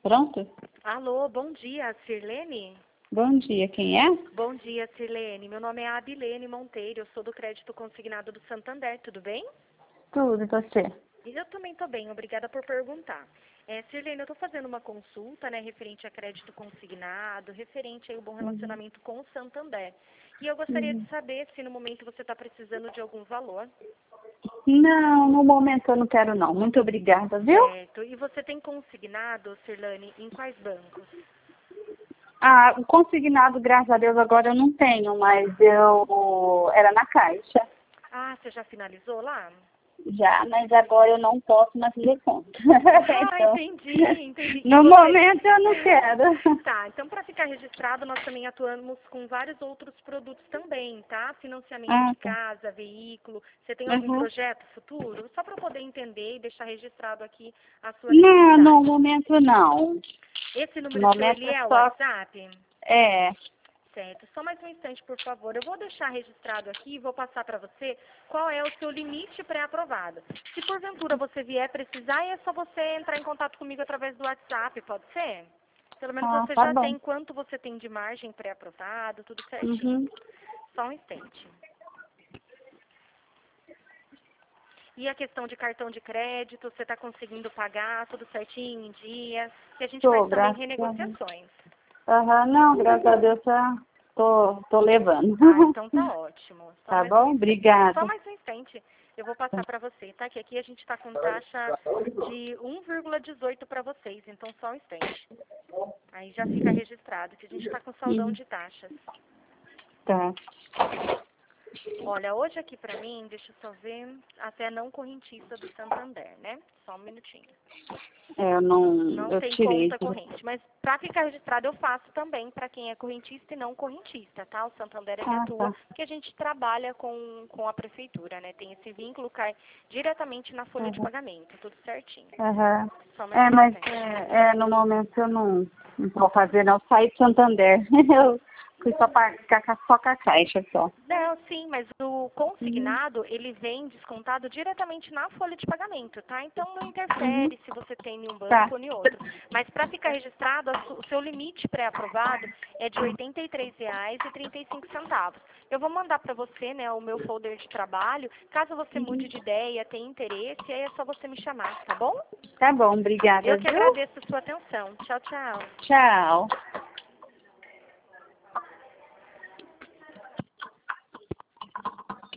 Pronto? Alô, bom dia, Sirlene? Bom dia, quem é? Bom dia, Sirlene. Meu nome é Abilene Monteiro, eu sou do Crédito Consignado do Santander, tudo bem? Tudo, e você? E eu também estou bem, obrigada por perguntar. Sirlene, eu estou fazendo uma consulta, né, referente a crédito consignado, referente aí ao bom relacionamento com o Santander. E eu gostaria de saber se no momento você está precisando de algum valor. Não, no momento eu não quero não. Muito obrigada, viu? Certo. E você tem consignado, Sirlene, em quais bancos? Ah, o consignado, graças a Deus, agora eu não tenho, mas eu era na Caixa. Ah, você já finalizou lá? Já, mas agora eu não posso mais fazer conta. Ah, Então, entendi. E no você... momento eu não quero. Tá, então para ficar registrado, nós também atuamos com vários outros produtos também, tá? Financiamento Ah, de tá. casa, veículo. Você tem algum Uhum. projeto futuro? Só para eu poder entender e deixar registrado aqui a sua Não, no necessidade. momento não. Esse No número seu, momento ele é é o só... WhatsApp? É. Certo. Só mais um instante, por favor. Eu vou deixar registrado aqui e vou passar para você qual é o seu limite pré-aprovado. Se porventura você vier precisar, é só você entrar em contato comigo através do WhatsApp, pode ser? Pelo menos Ah, você tá já bom. tem quanto você tem de margem pré-aprovado, tudo certinho. Uhum. Só um instante. E a questão de cartão de crédito, você está conseguindo pagar tudo certinho, em dia? E a gente faz Tô, também graças a Deus. renegociações. Aham, não, graças a Deus tô levando. Ah, então tá ótimo. Tá bom? Só Obrigada. mais um instante. Eu vou passar para você, tá? Que aqui a gente está com taxa de 1,18 para vocês, então só um instante. Aí já fica registrado que a gente está com saldão de taxas. Tá. Olha, hoje aqui para mim, deixa eu só ver, até não correntista do Santander, né? Só um minutinho. É, Não eu tem tirei. conta corrente, mas para ficar registrado eu faço também para quem é correntista e não correntista, tá? O Santander ele Ah, atua tá. porque a gente trabalha com a prefeitura, né? Tem esse vínculo, cai diretamente na folha de Aham. pagamento, tudo certinho. Aham. Só mais É, um mas instante. no momento eu não vou fazer, não. Saí de Santander. Eu fui só só com a Caixa, só. Não, sim, mas o Uhum. consignado, ele vem descontado diretamente na folha de pagamento, tá? Então não Uhum. interfere se você tem em um Tá. banco ou em outro. Mas para ficar registrado, o seu limite pré-aprovado é de R$ 83,35. Eu vou mandar para você, né, o meu folder de trabalho. Caso você mude de ideia, tenha interesse, aí é só você me chamar, tá bom? Tá bom, obrigada, Eu que viu? agradeço a sua atenção. Tchau, tchau. Tchau.